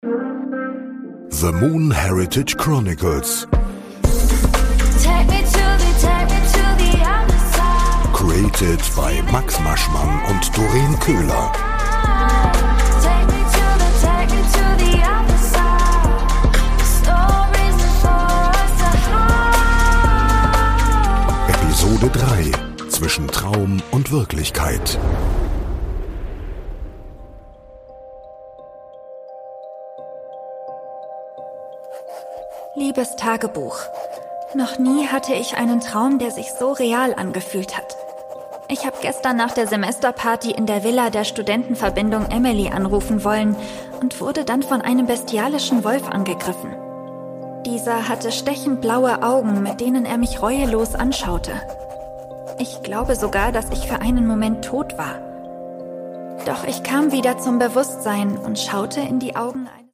The Moon Heritage Chronicles. Created by Max Maschmann und Doreen Köhler. Episode 3: Zwischen Traum und Wirklichkeit. Liebes Tagebuch, noch nie hatte ich einen Traum, der sich so real angefühlt hat. Ich habe gestern nach der Semesterparty in der Villa der Studentenverbindung Emily anrufen wollen und wurde dann von einem bestialischen Wolf angegriffen. Dieser hatte stechend blaue Augen, mit denen er mich reuelos anschaute. Ich glaube sogar, dass ich für einen Moment tot war. Doch ich kam wieder zum Bewusstsein und schaute in die Augen